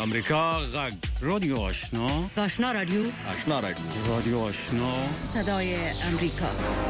امریکا غږ رادیو آشنا رادیو رادیو آشنا صدای امریکا.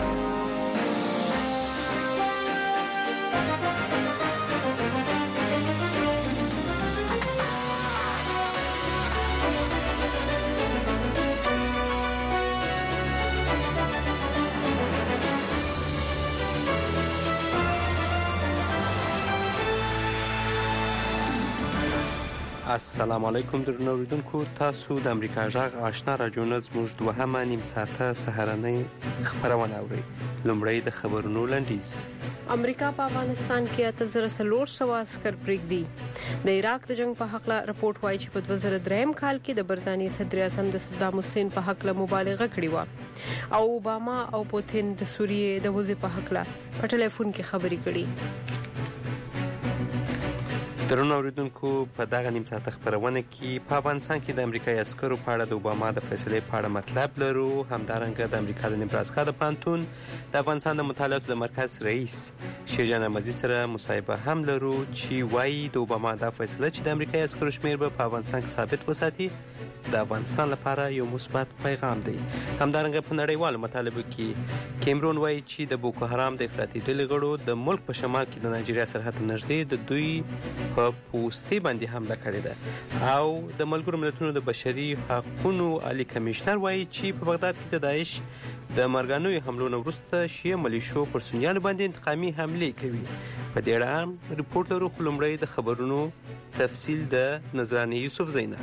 السلام علیکم درنو اوریدونکو، تاسو د امریکا غږ آشنا رادیو زموږ دوهمه نیم ساعته سهارنۍ خبرونه اورئ. لومړی د خبرونو لنډیز. امریکا په افغانستان کې 8400 عسكر پرېږدي. د عراق د جنگ په حق لا رپورت وایي چې په 2003 کال کې د برتانیې صدر اعظم د صدام حسین په حق لا مبالغه کړې و او اوباما او پوتین د سوریې د وضع په حق لا په ټلیفون کې خبرې کړې. درنو اوریدونکو، په دغه نیم ساعته خبرونه کې په افغانستان کې د امریکایي عسکرو په اړه د اوباما د فیصلې په اړه مطلب لرو. همدارنګه د امریکا د نیبراسکا د پانتون د افغانستان د مطالعاتو د مرکز رئیس شیرجان احمدي سره مصاحبه هم لرو چې وایي د اوباما دا فیصله چې د امریکایي عسکرو شمیر به په افغانستان کې ثابت وساتي د افغانستان لپاره یو مثبت پیغام دی. همدارنګه په نړیوالو مطالبو کې کیمرون وایي چې د بوکو حرام د افراطي ډلې غړو د ملک په شمال کې د نایجیریا سرحد نږدې د دوی په پوستې باندې حمله کړې ده. او د ملګرو ملتونو د بشري حقوقو عالی کمشنر وایي چې په بغداد کې د داعش د مرګانو حملو نه وروسته شیعه ملیشو پر سنیانو باندې انتقامي حملې کوي. په دې اړه هم ریپورت لرو، خو لومړی د خبرونو تفصیل د نظرانې یوسف زینه.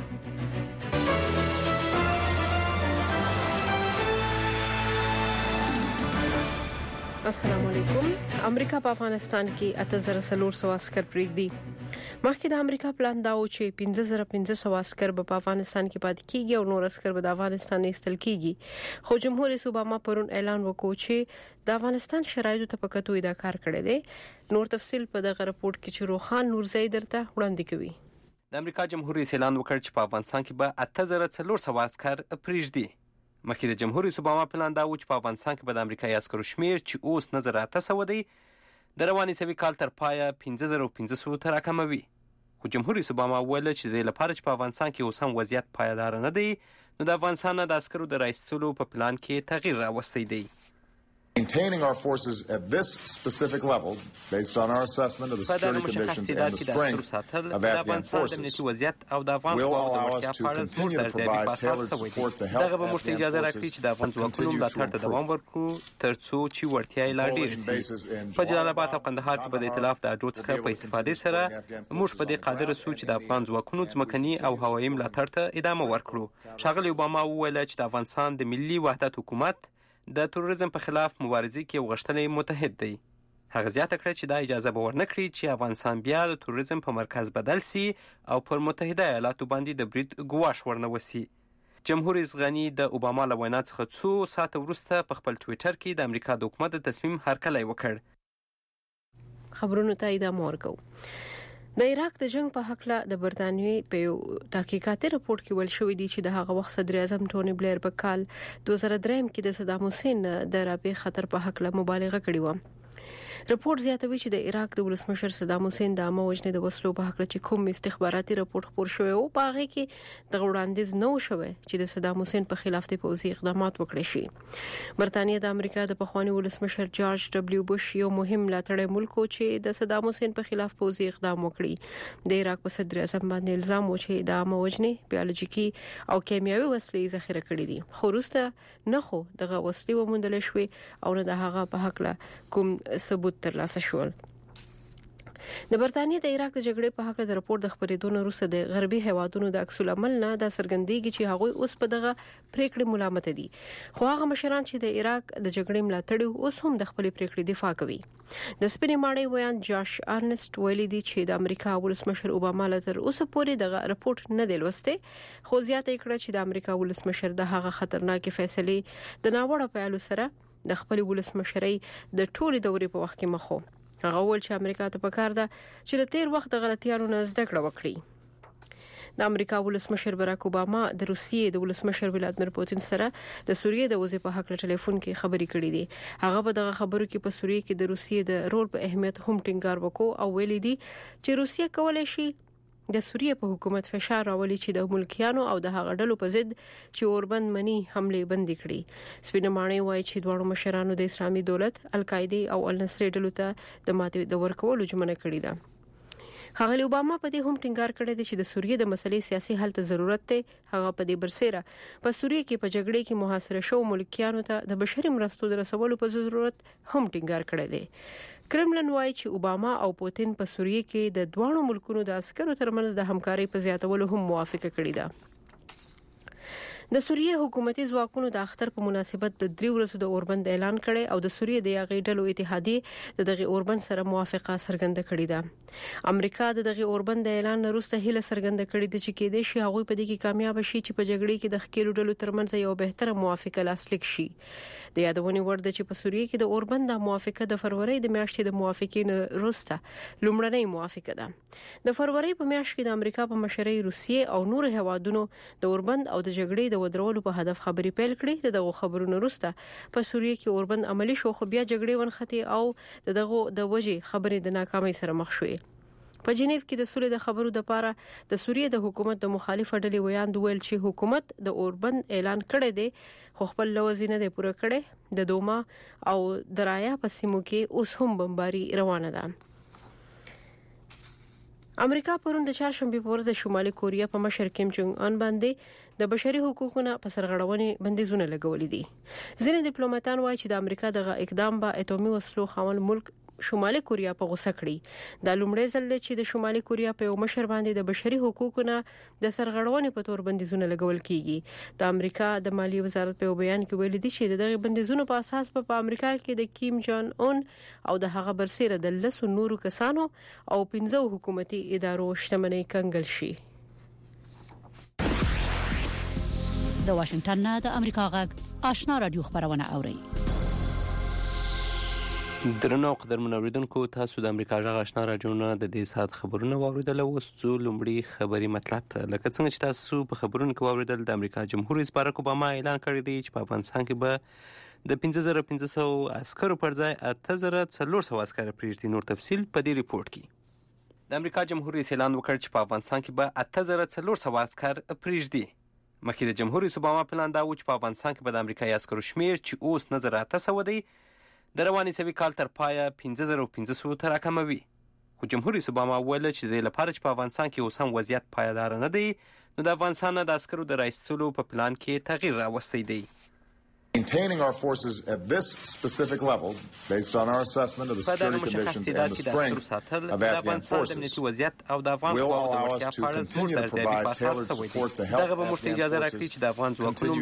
السلام علیکم. امریکا په افغانستان کې 8400 عسكر پرېږدي. مخکې د امریکا پلان دا و چې 15500 عسكر په افغانستان کې پاتې کیږي او نور عسكر به د افغانستان ایستل کیږي. خو جمهور رئیس اوباما پرون اعلان وکړ چې د افغانستان شرایطو ته په کتو دا کار کړی دی. نور تفصیل په دغه رپورت کې چې روخان نورزی درته وړاندې کوي. د امریکا جمهور رئیس اعلان وکړ چې په افغانستان کې به 8400 عسكر پرېږدي. مخکې د جمهور رئیس اوباما پلان دا و چې په افغانستان کې به د امریکایي عسکرو شمیر چې اوس 9800 دی د رواني سوي کال تر پایه 5500 ته راکموي. خو جمهور رئیس اوباما وویل چې د لپاره چې په افغانستان کې اوس هم وضعیت پایدار نه دی، نو د افغانستان د عسکرو د راایستلو په پلان کې تغییر راوستی دی. Maintaining our forces at this specific level, based on our assessment of the Security Conditions and the strength of Afghan forces, will allow us to continue to provide tailored support to help Afghan forces continue to improve په جلال آباد او قندهار کې به د ائتلاف د اډو څخه په استفادې سره موږ په دې قادر سو چې د افغان ځواکونو ځمکني او هوایي ملاتړ ته ادامه ورکړو. ښاغلي اوباما وویل چې د افغانستان د ملي وحدت حکومت د تروریزم په خلاف مبارزې کې یو غښتلی متحد دی. هغه زیاته کړه چې دا اجازه به ورنکړي چې افغانستان بیا د تروریزم په مرکز بدل سي او پر متحده ایالاتو باندې د برید ګواښ ورنوسي. جمهور رئیس غني د اوباما له وینا څخه څو ساعته وروسته په خپل ټویټر کې د امریکا د حکومت د تصمیم هرکلی وکړ. خبرونو ته ادامه ورکوو. د عراق د جنگ په حق لا د برتانیې په یو تحقیقاتي رپورت کې ویل شوی دی چې د هغه وخت صدر اعظم ټونی بلیر په کال 2003 کې د صدام حسین د رابطې خطر په حق لا مبالغه کړې و. رپورت زیاتوي چې د عراق د ولسمشر صدام حسین د عامه وژنې د وسلو په حق چې کوم استخباراتي رپورت خپور شوی او په هغه کې د وړاندیز نه شوی چې د صدام حسین په خلاف د پوځي اقدامات وکړي شي. برتانیې د امریکا د پخوانی ولسمشر جارج ډبلیو بوش یو مهم ملاتړی ملک چې د صدام حسین په خلاف پوځي اقدام وکړي. د عراق په صدر اعظم باندې الزام و چې د عامه وژنې بیولوژیکي او کیمیاوي وسلې ذخیره کړې دي. خو وروسته نه خو دغه وسلې وموندل شوې او نه د هغه په حق کوم ثبوت ترلاسه شول. د برتانیې د عراق د جګړې په حق د راپور د خبرېدو وروسته د غربي هیوادونو د عکس العمل نه د سرګندېږي چې هغه اوس په دغه پریکړې ملامت دي. خو هغه مشران چې د عراق د جګړې ملاتړي اوس هم د خپل پریکړې دفاع کوي. د سپینې ماڼۍ ویان جاش ارنست ویلي دی چې د امریکا ولسمشر اوباما تر اوسه پورې دغه راپور نه دی لوسته، خو زیاته کړه چې د امریکا ولسمشر د هغه خطرناک فیصلې د ناوړه پیلو سره د خپل ولسمشرۍ د ټولې دورې په وخت کې مخو. هغه ول چې امریکا ته پکار ده چې د تیر وخت د غلطیانو نه زده کړه وکړي. د امریکا ولسمشر باراک اوباما د روسیې د ولسمشر ولادیمیر پوتین سره د سوریې د وضع په حق له ټلیفون کې خبرې کړې دي. هغه په دغه خبرو کې په سوریې کې د روسیې د رول په اهمیت هم ټینګار وکړ او ویلي دي چې روسیه کولای شي د سوریه په حکومت فشار راولي چې د ملکیانو او د هغه ډلو په ضد چې اوربند منی حمله بند کړي. سپینمانه وایي چې دوه مشرانو د اسلامي دولت، القاعده او النصر ډلو ته د ماتې د ورکولو ژمنه کړې ده. ښاغلي اوباما په دې هم ټینګار کړی دی چې د سوریه د مسلې سیاسي حل ته ضرورت دی. هغه په دې برسېره په سوریه کې په جګړې کې محاصره شو ملکیانو ته د بشري مرستو د رسولو په ضرورت هم ټینګار کړی دی. کرملن وایي چې اوباما او پوتین په سوریه کې د دوه ملکونو د عسکرو ترمنځ د همکارۍ په زیاتولو هم موافقه کړې ده. د سوریه حکومتي ځواکونو د اختر په مناسبت د 3 ورځو د اوربند اعلان کړي او د سوریه د یاغي ډلو اتحادیه دغه اوربند سره موافقه څرګنده کړې ده. امریکا دغه اوربند اعلان وروسته هیله څرګنده کړې ده چې کېدې شي هغه په دې کې کامیاب شي چې په جګړې کې د ښکېلو ډلو ترمنځ یو بهتره موافقه لاسلیک شي. د یادونې وړ ده چې په سوریه کې د اوربند موافقه د فروری د میاشتې د موافقې وروسته لومړنۍ موافقه ده. د فروری په میاشت کې د امریکا په مشرۍ روسیې او نور هیوادونو د اوربند او د جګړې د ودرولو په هدف خبرې پیل کړې. دغه خبرونو وروسته په سوریه کې اوربند عملی شو خو بیا جګړې ونښتې او دغه د وجې خبرې د ناکامۍ سره مخ شوې. په جنیو کې د سولې د خبرو لپاره د سوریه د حکومت د مخالف ډلې ویاند ویل چې حکومت د اوربند اعلان کړی دی خو خپل لوزینه دی پوره کړي. د دوما او درایا په سیمو کې اوس هم بمباري روانه ده. امریکا پرون د چهارشنبه په ورځ د شمالي کوریا په مشر کیم جونګ ان باندې د بشري حقوقو په سرغړونې بندیزونه لګولې دي. ځینې ډیپلوماټان وایي چې د امریکا دغه اقدام به اټومي وسلو خاوند ملک شمالي کوریا په غوسه کړي. دا لومړی ځل دی چې د شمالي کوریا په یو مشر باندې د بشري حقوقو د سرغړونې په تور بندیزونه لګول کیږي. د امریکا د مالیې وزارت په بیان کې ویلي دی چې دغه بندیزونو په اساس په امریکا کې د کیم جون اون او د هغه برسېره د 10 نورو کسانو او 15 حکومتي ادارو شتمنۍ کنګل شي. د واشنگټن نه د امریکا غږ آشنا رادیو خبرونه اوري. درنو قدرمن اوریدونکو، تاسو د امریکا غږ آشنا رادیو نه د دې ساعت خبرونه واوریدل. اوس څو لومړی خبري مطلب ته لکه څنګه چې تاسو په خبرونو کې واوریدل، د امریکا جمهور رئیس باراک اوباما اعلان کړی دی چې په افغانستان کې به د 15500 عسکرو پر ځای 8400 عسکر پریږدي. نور تفصیل په دې ریپورت کې. د امریکا جمهور رئیس اعلان وکړ چې په افغانستان کې به 8400 عسکر پریږدي. مخکې د جمهور رئیس اوباما پلان دا و چې په افغانستان کې به د امریکایي عسکرو شمیر چې اوس 9800 دی د روانې سوي کال تر پایه 15500 ته راکموي. خو جمهور رئیس اوباما وویل چې د لپاره چې په افغانستان کې اوس هم وضعیت پایدار نه دی، نو د افغانستان د عسکرو د راایستلو په پلان کې تغییر راوستی دی. Maintaining our forces at this specific level, based on our assessment of the security conditions and the strength of Afghan forces, will allow us to continue to provide tailored support to help Afghan forces continue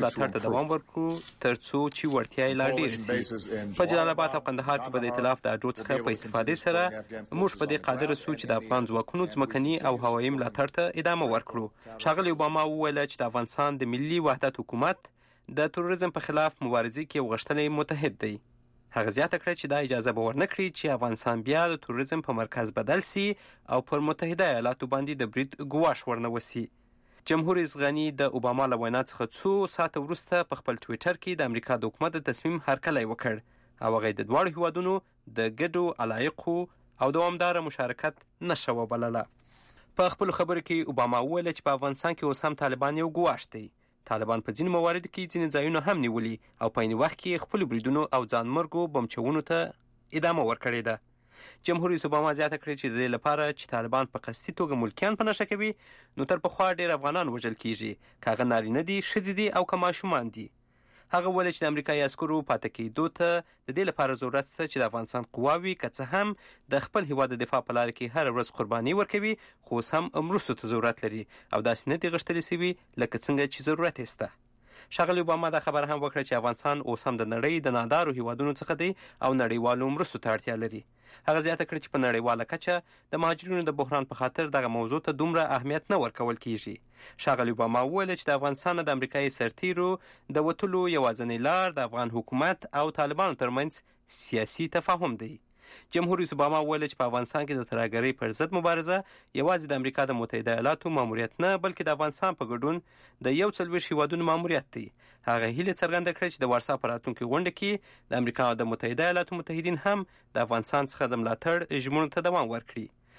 to operate coalition bases in په جلال آباد او قندهار کې به د ائتلاف د اډو څخه په استفادې سره موږ په دې قادر سو چې د افغان ځواکونو ځمکني او هوایي ملاتړ ته ادامه ورکړو. ښاغلي اوباما وویل چې د افغانستان د ملي وحدت حکومت د تروریزم په خلاف مبارزې کې یو غښتلی متحد دی. هغه زیاته کړه چې دا اجازه به ورنکړي چې افغانستان بیا د تروریزم په مرکز بدل سي او پر متحده ایالاتو باندې د برید ګواښ ورنوسي. جمهور رئیس غني د اوباما له وینا څخه څو ساعته وروسته په خپل ټویټر کې د امریکا د حکومت د تصمیم هرکلی وکړ او هغه د دواړو هیوادونو د ګډو علایقو او دوامداره مشارکت نښه وبلله. په خپلو خبرو کې اوباما وویل چې په افغانستان کې اوس هم طالبان یو ګواښ دی. طالبان په ځینو مواردو کې ځینې ځایونه هم نیولي او په عین وخت کې خپلو بریدونو او ځانمرګو بمچونو ته ادامه ورکړې ده. جمهور رئیس اوباما زیاته کړې چې د دې لپاره چې طالبان په قصدي توګه ملکیان په نښه کوي، نو تر پخوا ډېر افغانان وژل کیږي، که هغه نارینه دي، ښځې دي او که ماشومان دي. هغه وویل چې د امریکایي عسکرو پاتې کېدو ته د دې لپاره ضرورت شته چې د افغانستان قواوې که څه هم د خپل هیواد د دفاع په لاره کې هره ورځ قرباني ورکوي، خو اوس هم مرستو ته ضرورت لري او داسې نه دي غښتلې سوي لکه څنګه چې ضرورت یې شته. ښاغلي اوباما دا خبره هم وکړه چې افغانستان اوس هم د نړۍ د نادارو هیوادونو څخه دی او نړیوالو مرستو ته اړتیا لري. هغه زیاته کړه چې په نړیواله کچه د مهاجرینو د بحران په خاطر دغه موضوع ته دومره اهمیت نه ورکول کیږي. ښاغلي اوباما وویل چې د افغانستان د امریکایي سرتیرو د وتلو یوازینۍ لار د افغان حکومت او طالبانو ترمنځ سیاسي تفاهم دی. جمهور رئیس اوباما وویل چې په افغانستان کې د ترهګرۍ پر ضد مبارزه یوازې د امریکا د متحده ایالاتو ماموریت نه، بلکې د افغانستان په ګډون د 41 هیوادونو ماموریت دی. هغه هیله څرګنده کړه چې د وارسا په راتلونکي غونډه کې د امریکا د متحده ایالاتو متحدین هم د افغانستان څخه د ملاتړ ژمنو ته دوام ورکړي.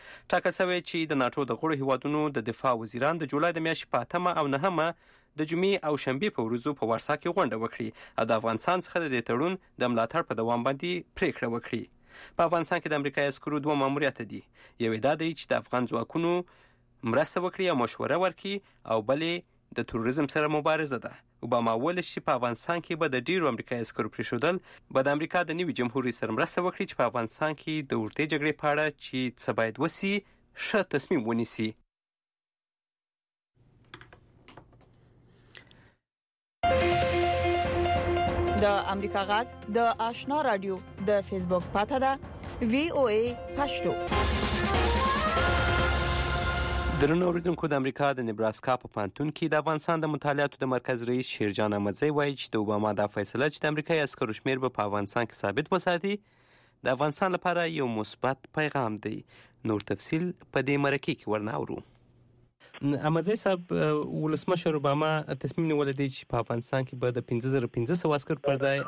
ټاکل شوی چې د ناتو د غړو هیوادونو د دفاع وزیران د جولای د میاشتې په 8 او 9 د جمعې او شنبې په ورځو په وارسا کې غونډه وکړي او د افغانستان څخه د دې تړون د ملاتړ په دوام باندې پریکړه وکړي. په افغانستان کې د امریکایي عسکرو 2 ماموریت دي. یو دا دی چې د افغان ځواکونو مرسته وکړي او مشوره ورکړي او بلې د تروریزم سره مبارزه ده. اوباما وویل چې په افغانستان کې به د ډیرو امریکایي عسکرو پرېښودل به د امریکا د نوي جمهوریت سره مرسته وکړي چې په افغانستان کې د اوږدې جګړې په اړه چې څه باید وشي ښه تصمیم ونیسي. د امریکا غږ د آشنا رادیو د فیسبوک پاڼه ده VOA پښتو. درنو اوریدونکو، د امریکا د نبراسکا په پانتون کې د افغانستان د مطالعاتو د مرکز رئیس شیرجان احمدزی وایي چې د اوباما دا فیصله چې د امریکایي عسکرو شمیر به په افغانستان کې ثابت وساتي د افغانستان لپاره یو مثبت پیغام دی. نور تفصیل په دې مرکه کې ورناورو. احمدزی صاحب، ولسمشر اوباما تصمیم نیولی دی چې په افغانستان کې به د 5500 عسکرو پر ځای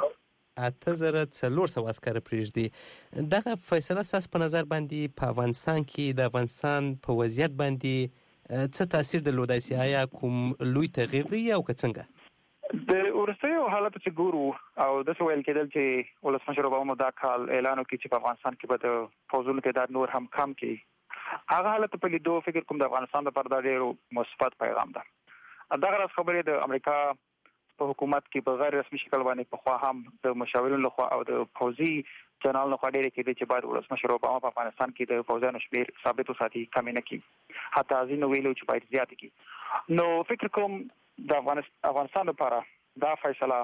8400 عسکر پرېږدي. دغه فیصله ستاسو په نظر باندې په افغانستان کې د افغانستان په وضعیت باندې څه تاثیر درلودای شي؟ آیا کوم لوی تغییر دی او که څنګه؟ د وروستیو حالاتو چې ګورو او داسې ویل کېدل چې ولسمشر اوباما دا کال اعلان وکړي چې په افغانستان کې به د پوځونو تعداد نور هم کم کړي، هغه حالت په لیدو فکر کوم د افغانستان لپاره دا ډېر مثبت پیغام ده. دغه راز خبرې د امریکا په حکومت کې په غیر رسمي شکل باندې په خوا هم د مشاورینو لخوا او د پوځي جنرال لخوا ډېرې کېدې چې باید ولسمشر اوباما په افغانستان کې د پوځیانو شمېر ثابت وساتي، کم نه کړي، حتی ځینو ویلو چې باید زیات کړي. نو فکر کوم د افغانستان لپاره دا فیصله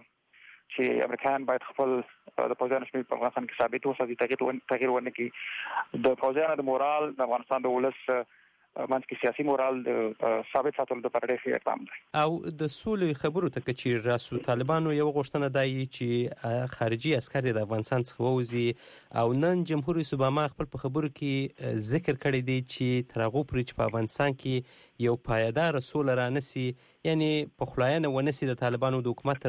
چې امریکایان باید خپل د پوځیانو شمېر په افغانستان کې ثابت وساتي، تغییر ونه کړي. د پوځیانو د مورال د افغانستان د ولس منځ کې سیاسي مورال د ثابت ساتلو لپاره ډېر ښه اقدام دی. او د سولې خبرو ته که چیرې راسو، طالبانو یو غوښتنه دا وي چې خارجي عسکر د افغانستان څخه ووځي او نن جمهور رئیس اوباما خپل په خبرو کې ذکر کړی دی چې تر هغو پورې چې په افغانستان کې یو پایداره سوله رانسي، یعنی پخلاینه ونسي د طالبانو د حکومت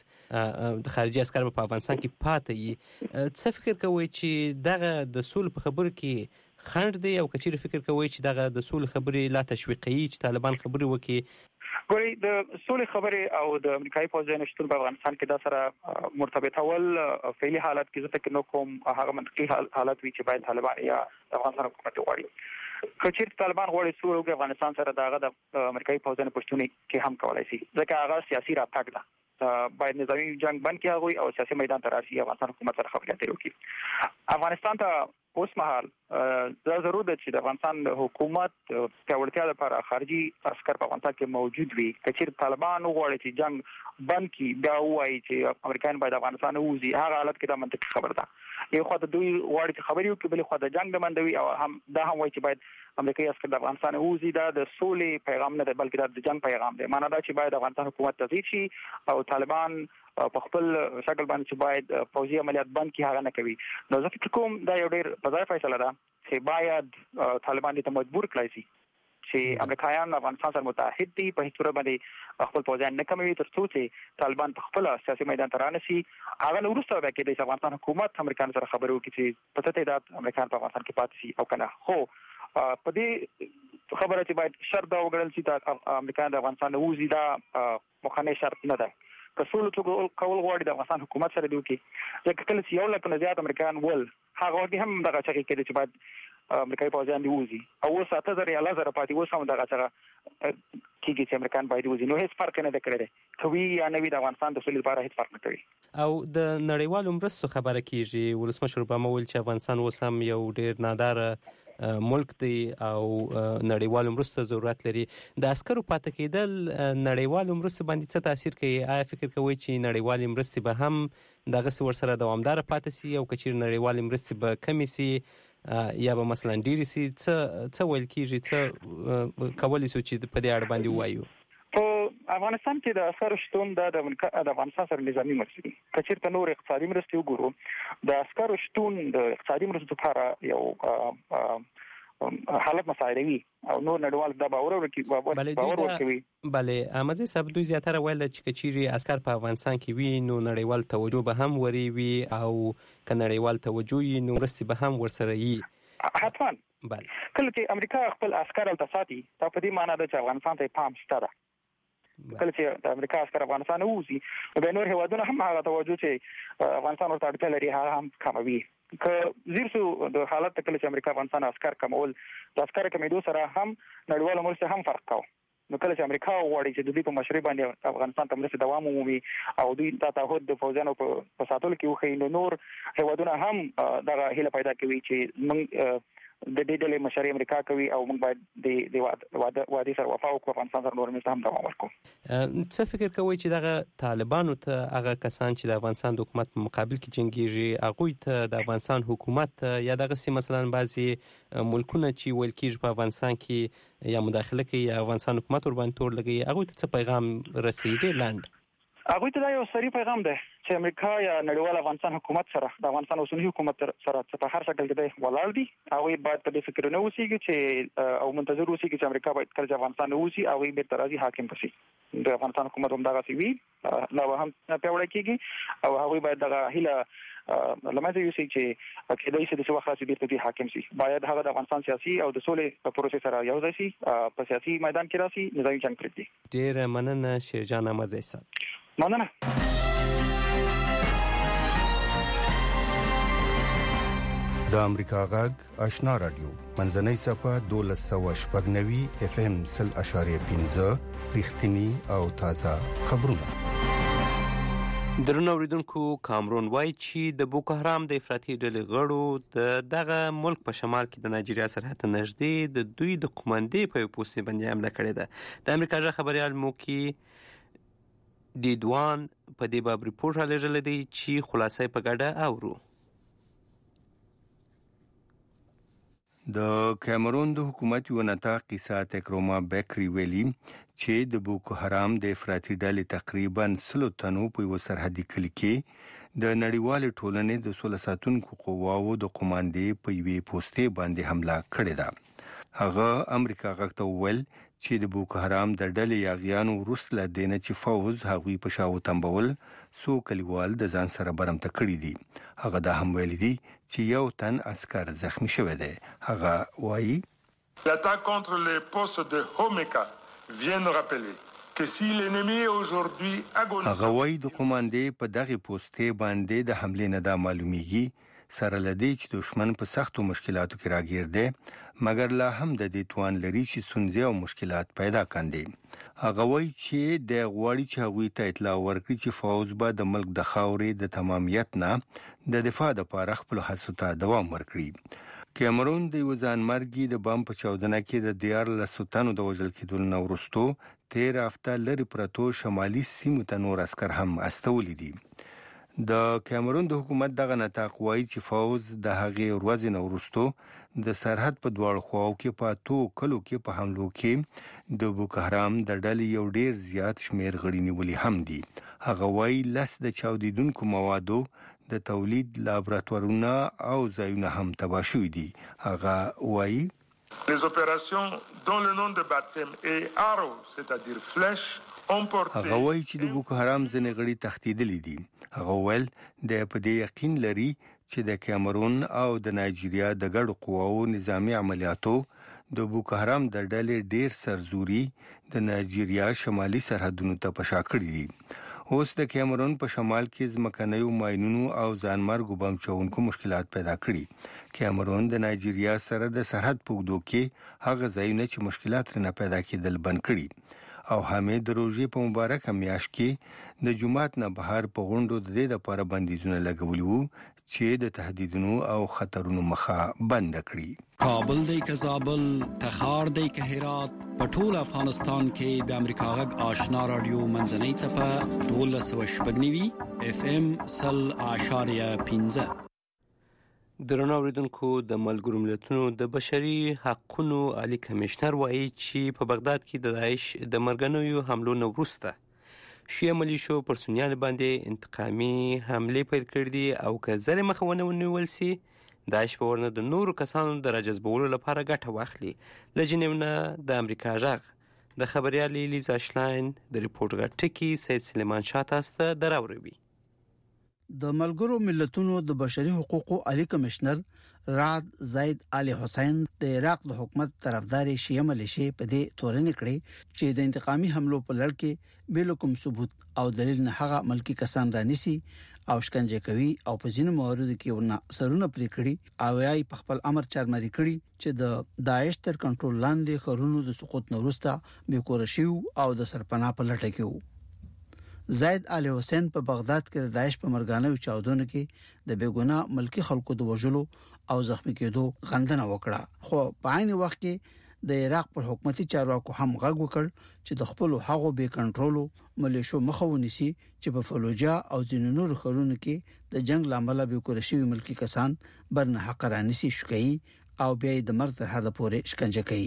ترمنځ د خارجي عسکر په افغانستان کې پاتې وي. څه فکر کوئ چې دغه د سولې په خبرو کې خنډ دی او کچېرې فکر کوئ چې دغه د سولې خبرې لا تشویقوي چې طالبان خبرې وکړي؟ ګورئ، د سولې خبرې او د امریکایي پوځیانو شتون په افغانستان کې دا سره مرتبطول فعلي حالت کې زه فکر نه کوم هغه منطقي حالت وي چې باید طالبان یا د افغانستان حکومت وغواړي. که چېرته طالبان غواړي سوله وکړي افغانستان سره، د هغه د امریکایي پوځیانو په شتون کې هم کولی شي، ځکه هغه سیاسي رابطه ده. باید نظامي جنگ بند کړي هغوی او سیاسي میدان ته راشي، افغانستان حکومت سره خبرې اترې وکړي. افغانستان ته اوس مهال دا ضرور ده چې د افغانستان حکومت پیاوړتیا لپاره خارجي عسکر په افغانستان کې موجود وي. که چېرته طالبان وغواړي چې جنگ بند کړي، بیا ووایي چې امریکایان باید افغانستان ووځي، هغه حالت کې دا منطقي خبره ده. یو خوا ته دوی غواړي چې خبرې وکړي، بلې خوا د جنگ د بندوي او هم دا هم وایي چې باید امریکایي عسکر د افغانستان ووځي. دا د سولې پیغام نه دی بلکې دا د جنگ پیغام دی. معنا دا چې باید افغانستان حکومت تضعیف شي او طالبان په خپل شکل باندې چې باید پوځي عملیات بند کړي هغه نه کوي. نو زه فکر کوم دا یو ډېر په ځای فیصله ده چې باید طالبان دې ته مجبور کړای شي چې امریکایان افغانستان سره متحد دي، په هیڅ صورت باندې خپل پوځیان نه کموي تر څو چې طالبان په خپل سیاسي میدان ته رانشي. هغه نه وروسته بیا کېدای شي افغانستان حکومت امریکایانو سره خبرې وکړي چې په څه تعداد امریکایان په افغانستان کې پاتې شي او که نه. خو په دې خبره چې باید شرط دا وګڼل شي چې امریکایان د افغانستان نه ووځي، دا مخنی شرط نه ده. که سولې کول غواړي د افغانستان حکومت سره دې وکړي، ځکه کله چې 1 لک نه زیات امریکایان ول، هغه وخت هم دغه چغې کېدې چې باید امریکایي پوځیان دې ووځي، او اوس 8000 یا 1000 پاتې، اوس هم دغه چغه کېږي چې امریکایان باید ووځي. نو هېڅ فرق نه دی کړی دی، که وي یا نه وي، د افغانستان د سولې لپاره هېڅ فرق نه کوي. او د نړیوالو مرستو خبره کېږي. ولسمشر اوباما ویل چې افغانستان اوس هم یو ډېر ناداره ملک دی او نړیوالو مرستو ضرورت لري. د عسکرو پاتې کېدل نړیوالو مرستو باندې څه تاثیر کوي؟ آیا فکر کوئ چې نړیوالې مرستې به هم دغسې ورسره دوامداره پاتې شي او که چېرې نړیوالې مرستې به کمې شي یا به مثلا ډېرې شي؟ څه ویل کېږي، څه کولی شو چې په دې اړه باندې ووایو؟ په افغانستان کې د عسکرو شتون د افغانستان سره نظامي مرستې دي. که چېرته نور اقتصادي مرستې وګورو، د عسکرو شتون د اقتصادي مرستو لپاره یو حالت مساعدوي او نور نړیوال دا باور ورکوي. بله، احمدزی صاحب، دوی زیاتره ویل چې که چیرې عسکر په افغانستان کې وي نو نړیوال توجه به هم وری وي او که نړیوال توجه وي نو مرستې به هم ورسره وي. حتما بله کله چې امریکا خپل عسكر التساتي دا په دې معنی ده چې افغانستان ته پام شته ده. کله چې د امریکا عسكر افغانستان ووزي نو د نور هیوادونو هم هغه توجه چې افغانستان ورته اړتیا لري هغه هم کموي. که زیر سو د حالت کله چې امریکا افغانستان عسكر کمول د عسكر کمیدو سره هم نړیوال مرسته هم فرق کاوه. نو کله چې امریکا وغواړي چې د دې په مشرۍ باندې افغانستان ته مرسته دوام ومومي او دوی د تعهد د فوجانو په ساتلو کې وخی نو نور هیوادونه هم دغه هیله پیدا کوي چې موږ د دې ډلې مشرۍ امریکا کوي او موږ باید د وعده سره وفا وکړو افغانستان سره نور مرسته هم دوام ورکړو. څه فکر کوئ چې دغه طالبانو ته هغه کسان چې د افغانستان د حکومت په مقابل کې جنګیږي هغوی ته د افغانستان حکومت یا دغسې مثلا بعضې ملکونه چې ویل کېږي په افغانستان کې یا مداخله کوي یا افغانستان حکومت ورباندې تور لګوي هغوی ته څه پیغام رسوي؟ ډېر لنډ. هغوی ته دا یو صریح پیغام دی چې امریکا یا نړیوال افغانستان حکومت سره د افغانستان اوسنی حکومت سره په هر شکل کې دی ولاړ دي. هغوی باید په دې فکر نه اوسېږي چې او منتظر اوسېږي چې امریکا باید کله چې افغانستان اوسي هغوی بیرته راځي حاکم پسي. د افغانستان حکومت هم دغسې وي لا به هم پیاوړی کېږي او هغوی باید دغه هیله لمزه یوسي چې کېدای شي د څه وخت راشي بیرته دوی حاکم شي. باید هغه د افغانستان سیاسي او د سولې په پروسې سره یو ځای شي په سیاسي میدان کې راشي نظامي جنګ پرېږدي. ډېره مننه شیرجان احمدزی صاحب. مننه. د امریکا غږ آشنا رادیو منځنۍ صفحه 1290 FM 0.15 رښتینی او تازه خبرونه. درنو اوریدونکو کامرون وایي چې د بوکو حرام د افراطي ډلې غړو د دغه ملک په شمال کې د نایجیریا سرحد ته نږدې د دوی د قومندې په یو پوستې باندې حمله کړې ده. د امریکا غږ خبریال موکي دیدوان په دې باب ریپورټ رالیږلی دی چې خلاصه په ګډه اورو. د کیمرون د حکومت یو نطاق قیسات اکروما بیکری ویلی چې د بوکو حرام د افراطي ډلې تقریبا 100 تنو په یو سرحدي کلي کې د نړیوال ټولنې د سولې ساتونکو قواو د قوماندې په یوې پوستې باندې حمله کړې ده. هغه امریکا غږ ته وویل چې د بوکو حرام د ډلې یاغیانو وروسته له دې نه چې فوز هغوی په شاو تنبول څو کلیوال د ځان سره برمته کړي دي. هغه دا هم ویلي دي چې یو تن عسکر زخمی شوی دی. هغه وایي l'attaque contre les postes de Homeka vient de rappeler que si l'ennemi aujourd'hui agonise. هغه وایي د قوماندې په دغه پوستې باندې د حملې نه دا معلومیږي سره لدی چې دشمن په سختو مشکلاتو کې راګیر دی مګر لا هم د دې توان لري چې ستونزې او مشکلات پیدا کړي. هغه وایي چې د غواړي چې هغوی ته اطلاع ورکړي چې فوز به د ملک د خاورې د تمامیت نه د دفاع لپاره خپل هڅو ته دوام ورکړي. کیمرون د یو ځانمرګي د بم په چاودنه کې د 14 تنو د وژل کېدو نه وروسته 13 هفته لري پرتو شمالي سیمو ته نور عسكر هم استولي دي. د کیمرون د حکومت دغه نطاق وایي چې فوز د هغې ورځې نه وروسته د سرحد په دواړو خواو کې په 2 کلو کې په حملو کې د بوکو حرام د ډلې یو ډیر زیات شمیر غړي نیولي هم دي. هغه وایي لس د چاودیدونکو موادو د تولید لابراتوارونه او ځایونه هم تباه شوي دي. هغه وایي Les opérations dont le nom de baptême est Arrow, c'est-à-dire flèche, ont porté. هغه وایي چې د بوکو حرام ځینې غړي تښتېدلي دي. هغه ویل د په دې یقین لري چې د کیمرون او د نایجیریا د ګډو قواو نظامی عملیاتو د بوکو حرام د ډلې ډیر سرزوري د نایجیریا شمالي سرحدونو ته پشا کړي دي. اوس د کیمرون په شمال کې ځمکنیو ماینونو او ځانمرګو بم چوونکو مشکلات پیدا کړي. کیمرون د نایجیریا سره د سرحد په اوږدو کې هغه ځایونه چې مشکلات رنه پیدا کېدل بند کړي او حامد روژې په مبارکه میاشت کې د جمعات نه بهر په غونډو د دې لپاره بندیزونه لګولي وو چې د تهدیدونو او خطرونو مخه بند کړي. کابل دی که زابل، تخار دی که هرات، په ټول افغانستان کې د امریکا غږ آشنا رادیو منځنۍ څپه 1290 FM 0.15. درنو اوریدونکو د ملګرو ملتونو د بشري حقوقو عالی کمشنر وایي چې په بغداد کې د داعش د مرګنیو حملو نه وروسته شیعه ملیشو پر سنیانو باندې انتقامي حملې پیل کړې دي او که زر مخه ونیول سي داعش به ورنه د نورو کسانو د راجذبولو لپاره ګټه واخلي. له جنیو نه د امریکا غږ د خبریال لیزا شلاین د ریپورټ غټکی سید سلیمان شاه تاسو ته دراوروي. د ملګرو ملتونو د بشري حقوقو عالی کمشنر راد زید علي حسین د عراق د حکومت طرفداري شیعه ملیشي په دې تورن کړي چې د انتقامي حملو په لړ کې بل کوم ثبوت او دلیل نه هغه ملکی کسان رانیسي او شکنجه کوي او په ځینو مواردو کې ورنه سرونه پرې کړي او یې په خپل امر چارمري کړي چې د داعش تر کنټرول لاندې خرونو د سقوط نورسته به کورشیو او د سرپناه په لټه کې وو. زید علي حسین په بغداد کې د داعش په مرګانو چاودنو کې د بیګناه ملکی خلکو د وژلو او زخمی کېدو غندنه وکړه، خو په عین وخت کې د عراق پر حکومتي چارواکو هم غږ وکړ چې د خپل هغو به کنټرولو ملیشو مخاونيسي چې په فلوجا او ځینو نور خلونو کې د جنگ لامل به کورشي ملکی کسان برنه حقرانسي شکایي او بیا د مرګ تر حد پورې شکنجه کوي.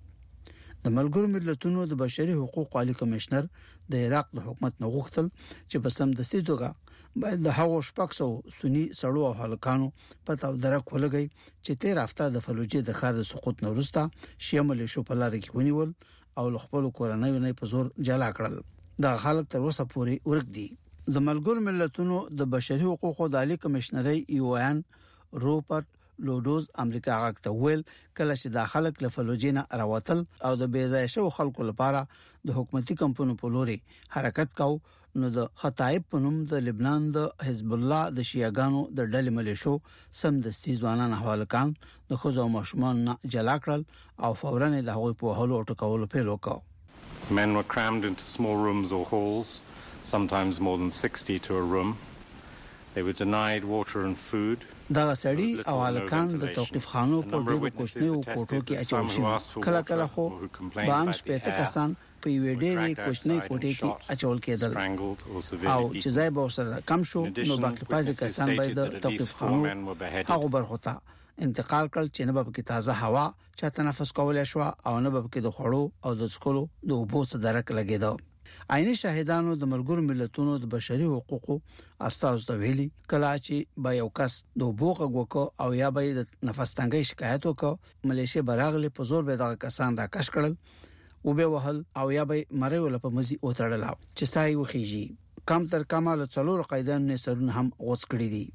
د ملګرو ملتونو د بشري حقوقو عالی کمشنر د عراق د حکومت نه غوښتل چې په سم د سیدوګه باید د هغو شپږ سو سنی سړو او هلکانو په تاو درک ولګي چې 13 هفته د فلوجې د خار سقوط نورسته شامل شو په لار کې ونیول او خپل کورنۍ نه په زور جلا کړل. دا خلک تر اوسه پورې ورک دي. د ملګرو ملتونو د بشري حقوقو د عالی کمشنري یوان روپرت لودوز امریکا غاکته ویل کله چې داخله کله فلوجینا راوتل او د بیځای شو خلکو لپاره د حکومتي کمپونو په لوري حرکت کاو نو د خطایب په نوم د لبنان د حزب الله د شیعاګانو د ډلې ملیشو سم د ځوانان حواله کان د خوځو ماشومان جلا کړل او فورا د هغوی په هلو ټکولو پیل وکاو. Men were crammed into small rooms or halls, sometimes more than 60 to a room. They were denied water and food. دا سړی او الکان د توقيف خانو په ډیرو کوچنیو کوټو کې اچول شوی. کله کله خو باندې شپږ کسان په یوې ډېرې کوچنۍ کوټې کې اچول کېدل او چې ځای به سره کم شو نو باقي پاتې کسان باید د توقيف خانو هغه برخه انتقال کړل چې نه به کې تازه هوا چا تنفس کولای شو او نه به کې د خړو او د سکولو د اوبو څخه درک لګیدو. عیني شاهدانو د ملګرو ملتونو د بشري حقوقو استاذ ته ویلي کله چې با یو کس د بوغه غوکو او یا به د نفس تنګي شکایت وکړ ملیشه براغله په زور به د کسان راکش کړل او به وهل او یا به مړی ول په مزي اوتړل چې سای وخیږي. کم تر کمال څلور قیدان نه سرونه هم غوڅ کړی دي.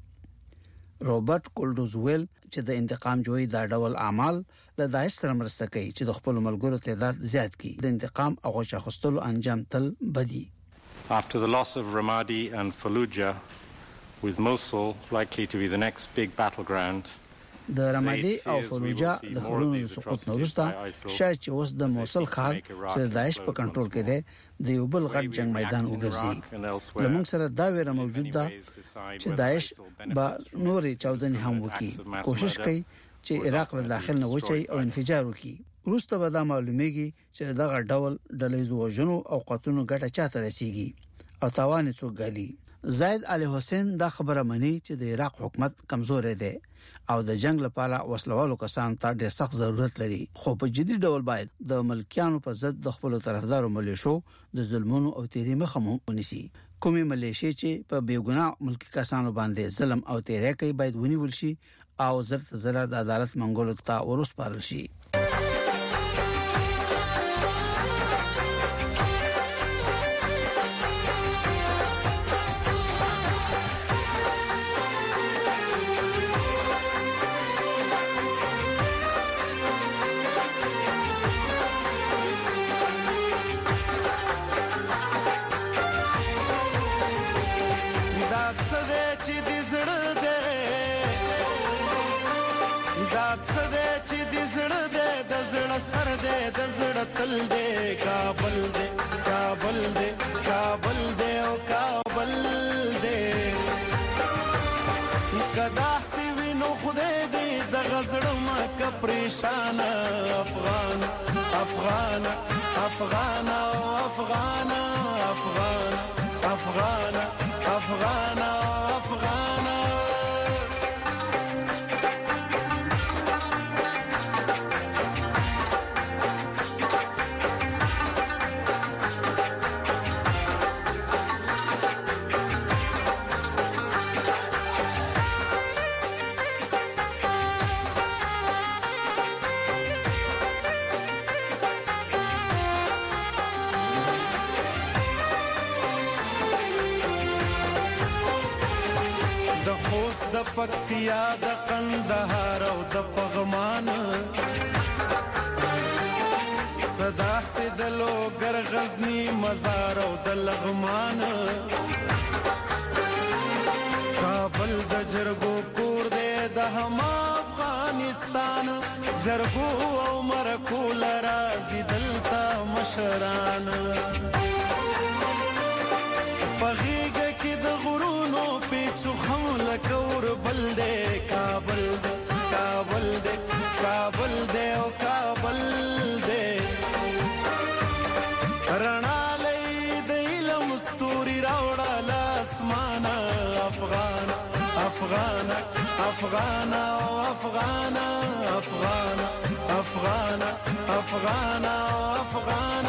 روبرت کولډوزویل چې د انتقام جوړي دا ډول اعمال له داعش سره مرسته کوي چې د خپل ملګرو تعداد زیات کړي. د انتقام او غوښخستلو انجام تل بدی. After the loss of Ramadi and Fallujah, with Mosul likely to be the next big battleground, د رمادي او فلوجا د خورونو سقوط نورسته شاید چې اوس د موصل ښار چې د داعش په کنټرول کې دی د یو بل غټ جنگ میدان وګرځي. لمونږ سره دا ویره موجود ده چې داعش با نوري چاودنې هم وکړي، کوشش کوي چې عراق له داخل نه وچي او انفجار وکړي. وروسته به دا معلومیږي چې دغه ډول ډلې زوجنو او قاتونو ګټه چاته رسیږي او تاوان څوک غالي. زید علي حسین دا خبره مني چې د عراق حکومت کمزور دی او د جنگ لپاره وسلوالو کسان ته ډېر سخت ضرورت لري، خو په جدي ډول باید د ملکیانو په ضد د خپل طرفدارو ملیشو د ظلمونو او تیری مخه ونیسي. کومي ملیشي چې په بیګناه ملکی کسانو باندې ظلم او تیری کوي باید ونیول شي او زړه د عدالت منګولو ته ورسپارل شي. تل دے کابل دے کابل دے کابل دے او کابل دے کدا سی وینو خدای دې د غزړم ک پریشان افغان افغان افغان او افغان افغان افغان افغان افغان پکتیا د قندهار او د پغمان صدا سي د لوګر غزنی مزار او د لغمان کابل د جرګو کور دې د هم افغانستان جرګو او مرکو لرازي دلتا مشران پغیګ کې د غرونو پیچو خم لکور بل دې کابل دې کابل دې کابل دې او کابل دې رڼا لې د علم ستوري راوړه لاسمان افغان افغان افغان افغان افغان افغان افغان افغان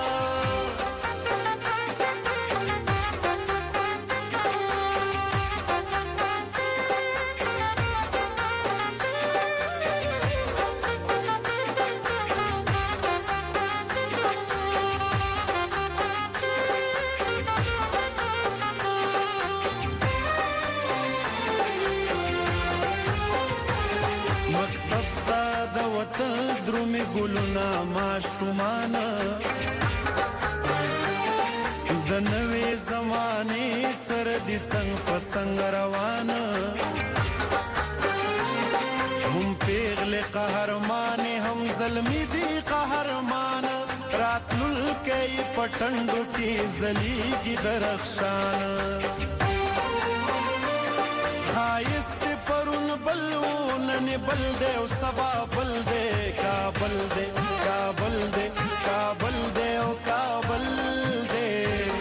ګلونا ماشومانا د نوې زمانه سره د څنګ فسنګ روانه هم پیغله قهرمان هم زلمی دی قهرمان راتل کې پټندو کې زلیږي درخشان خایست پرون بلون نه بل دې او سبا بل دې کابل دې کابل دې کابل دې او کابل دې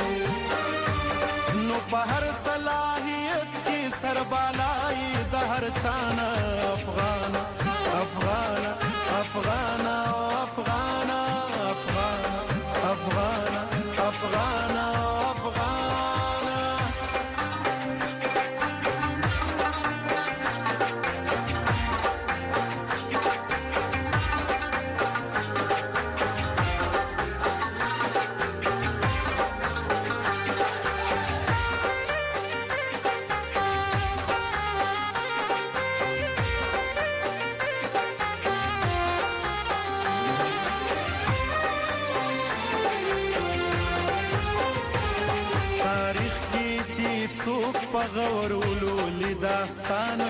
نو بهر صلاحیت کې سربالای د هر چانه افغان افغان افغان افغان افغان افغان افغان غورولو لداستان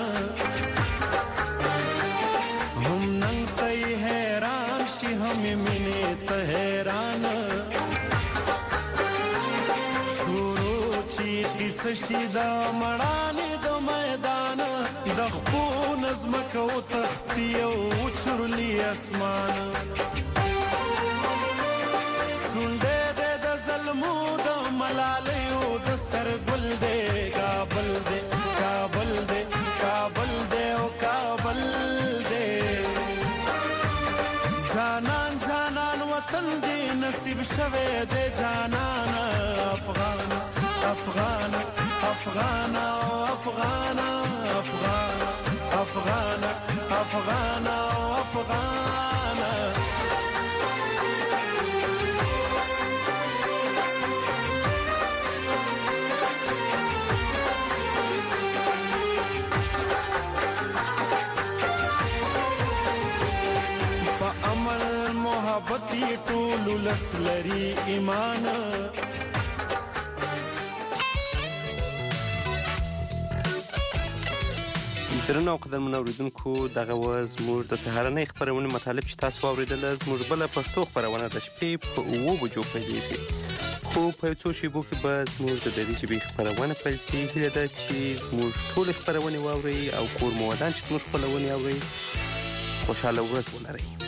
هم نن ته حیران شي هم مینه ته حیران شروع چی قصه شي د مړانې د میدان د خپو نظم کو تختی او چرلی اسمان سونډه د ظلمو د ملالیو د سرګل دې کابل دې کابل دې کابل دې او کابل دې جانان جانان وطن دې نصیب شوه دې جانان افغان افغان افغان افغان افغان افغان افغان افغان محبتي ټول لسلري ایمان درنو قدرمن اوریدونکو دغه وز موږ د سهارنۍ خبرونه مطالب چې تاسو اوریدل زموږ بل پښتو خبرونه د شپې په 9 بجو پیلېږي خو په څو شیبو کې به زموږ د دې چې خبرونه پیل شي هیله ده چې زموږ ټول خبرونه واوري او کور مو ودان چې زموږ خبرونه اوري خوشاله ورځ ولرئ